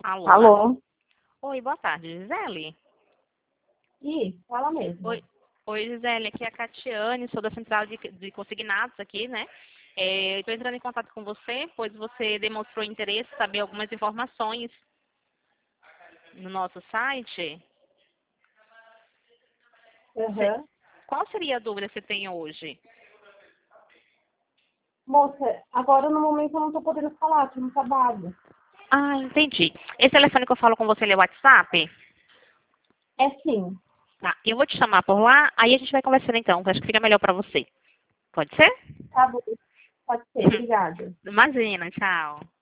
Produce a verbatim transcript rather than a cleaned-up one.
Alô? Alô? Oi, boa tarde, Gisele. Ih, fala mesmo. Oi, oi, Gisele, aqui é a Catiane, sou da Central de, de Consignados aqui, né? É, Estou entrando em contato com você, pois você demonstrou interesse em saber algumas informações no nosso site. Você- Aham. Qual seria a dúvida que você tem hoje? Moça, agora no momento eu não tô podendo falar, tô no trabalho. Ah, entendi. Esse telefone que eu falo com você ele é WhatsApp? É sim. Tá, eu vou te chamar por lá, aí a gente vai conversando então, que acho que fica melhor pra você. Pode ser? Tá bom. Pode ser, obrigada. Imagina, tchau.